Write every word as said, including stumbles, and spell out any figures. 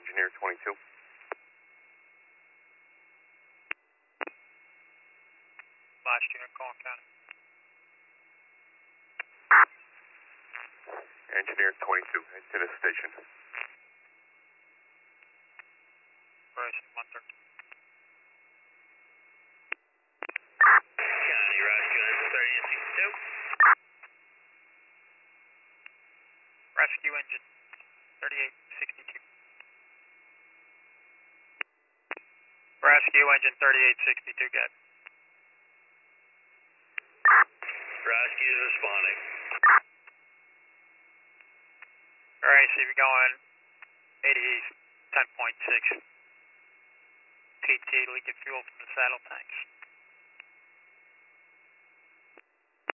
Engineer twenty-two. Last unit calling county. Engineer twenty-two, head to the station. Verizon one thirteen. County, Rescue Engine thirty-eight sixty-two. Rescue engine thirty-eight sixty-two. Rescue engine thirty-eight sixty-two, get. Rescue is responding. Alright, so you're going eighty east, ten point six. P T, leaking fuel from the saddle tanks.